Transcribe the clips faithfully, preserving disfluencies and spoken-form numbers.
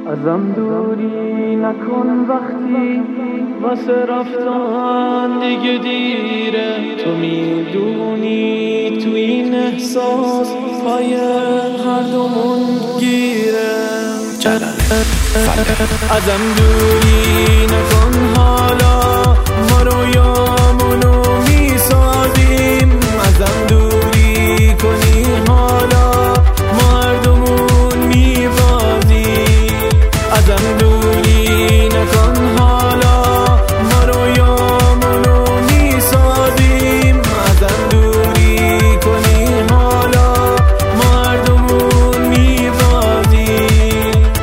ازم دوری نکن وقتی واسه رفتن دیگه دیره. تو میدونی تو این احساس پای هر دومون گیره. ازم دوری نکن حالا ما رویامونو میسازیم. ازم دوری کنی حالا ما هر دومون میبازیم. ازم دوری نکن حالا ما رویامونو میسازیم. ازم دوری کنی حالا ما هر دومون میبازیم.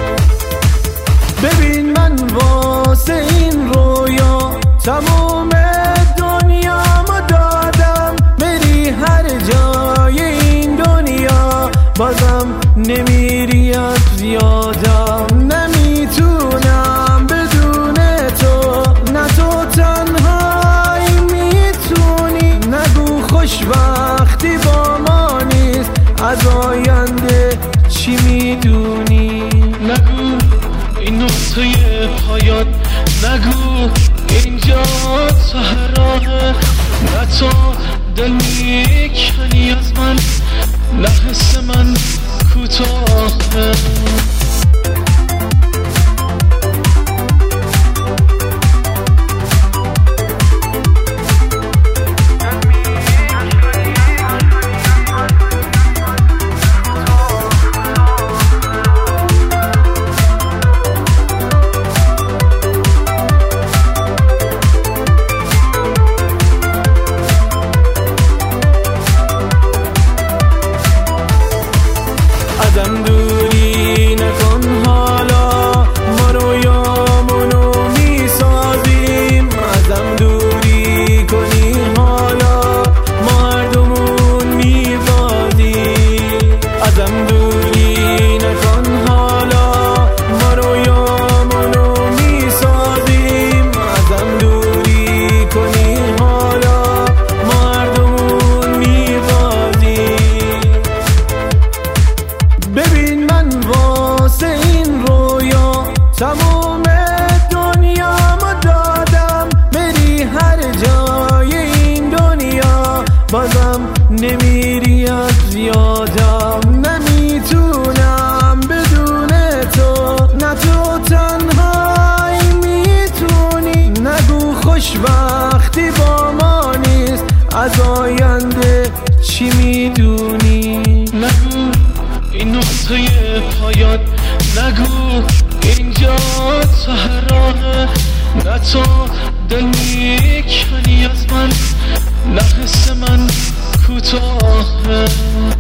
ببین من واسه این رویا تمام دنیامو دادم. بری هر جای این دنیا بازم نمیری از یادم. نمیتونم بدون تو، نه تو تنهایی میتونی. نگو خوشبختی با ما نیست، از آینده چی میدونی؟ نگو این نقطه پایان، نگو اینجا ته راهه. نه تو دل میکنی از من، نه حس من کوتاهه. ازم دوری نکن حالا ما رویامونو میسازیم. ازم دوری کنی حالا ما هر دومون میبازیم. ازم دوری نکن حالا ما رویامونو میسازیم. ازم دوری کنی حالا ما هر دومون میبازیم. ببین من واسه این رویا تمام دنیامو دادم. بری هر جای این دنیا بازم نمیری از یادم. نمیتونم بدون تو، نه تو تنهایی میتونی. نگو خوشبختی با ما نیست، از آینده چی میدونی؟ نگو این نقطه پایان، نگو اینجا ته راهه. نه تو دل میکنی از من، نه حس من کوتاهه.